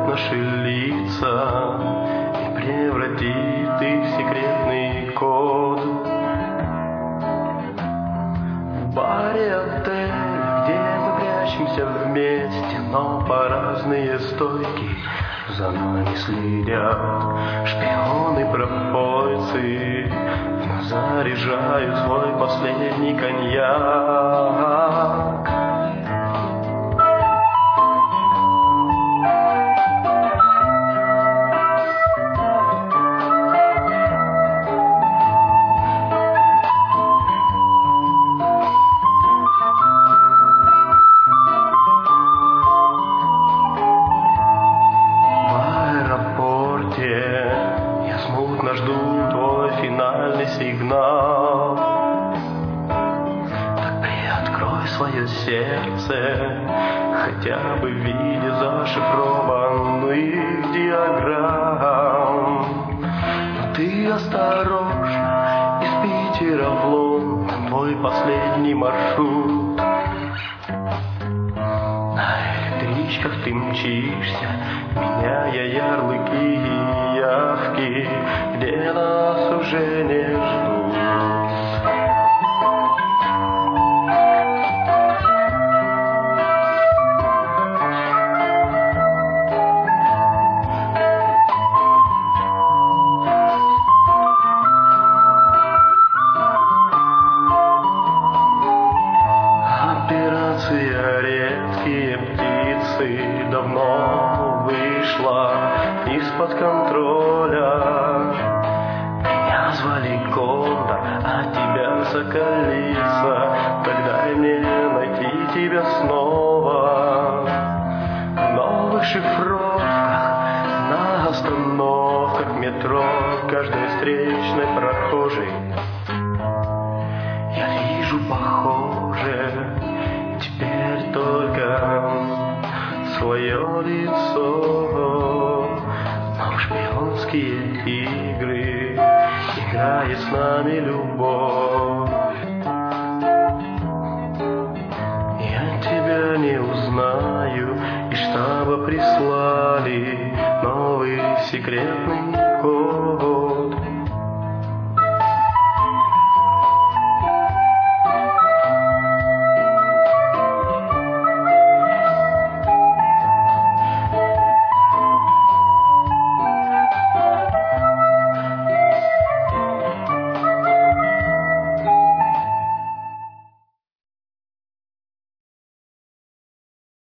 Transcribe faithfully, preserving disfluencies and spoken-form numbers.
наши лица и превратит их в секретный код. В баре отель, где мы прячемся вместе, но по разные стойки за нами следят шпионы-пропойцы, но заряжают свой последний коньяк. Я смутно жду твой финальный сигнал. Так приоткрой свое сердце, хотя бы в виде зашифрованных диаграмм. Но ты осторожно, из Питера в Лондон твой последний маршрут. На электричках ты мчишься, меняя ярлыки и явки, где нас уже не ждут. Операция «Редкие птицы» давно вышла из-под контроля. Меня звали Кондор, а тебя Соколица. Так дай мне найти тебя снова. В новых шифровках, на остановках метро, каждой встречной прохожей я вижу похожее теперь только свое лицо. Но в шпионские игры играет с нами любовь. Я тебя не узнаю, из штаба прислали новый секретный код.